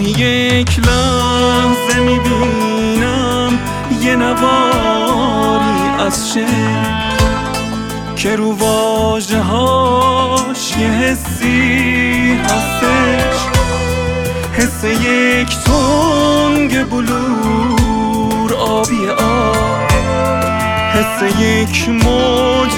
یک لحظه میبینم یه نواری از شعر که رو واژه هاش یه حسی هستش، حس یک تنگ بلور آبی آب، حس یک موج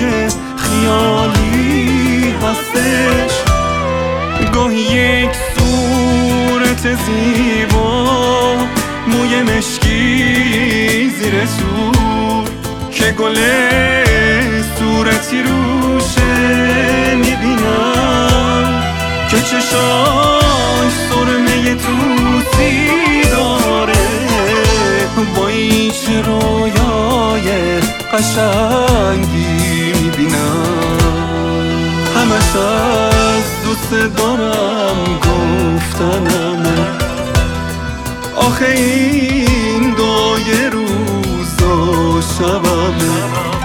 خیالی هستش، گاهی یک صورت زیبا موی مشکی زیر سور که گل صورتی روشه میبینم که چشاش سرمه توسی داره، با هیچ رویای قشنگی میبینم، همش از دوست دارم گفتنمه، آخه این دایه روز و شبمه،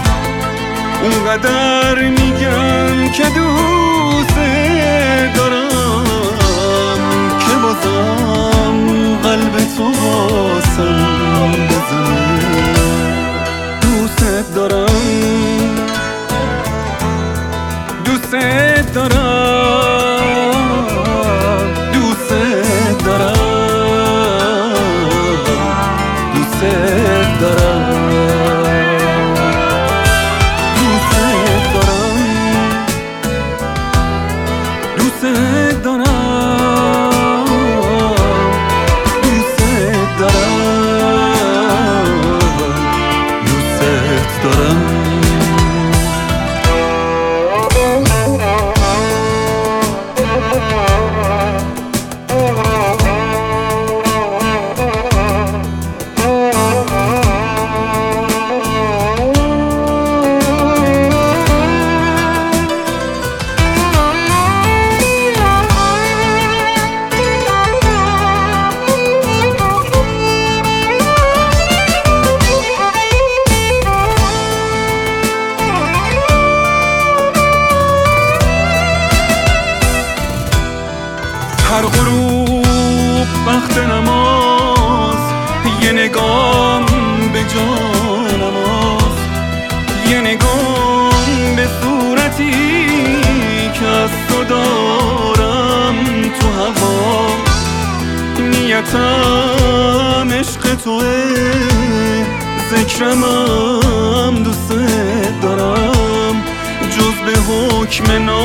اونقدر میگم که دوست دارم که بازم قلب تو واسم بزنه، دوست دارم، دوست دارم، دوست دارم، دوست دارم، هر غروب وقت نماز یه نگام به جانماز، یه نگام به صورتی که از تو دارم تو هوا، نیتم عشق توه، ذکرمم دوست دارم، جز به حکم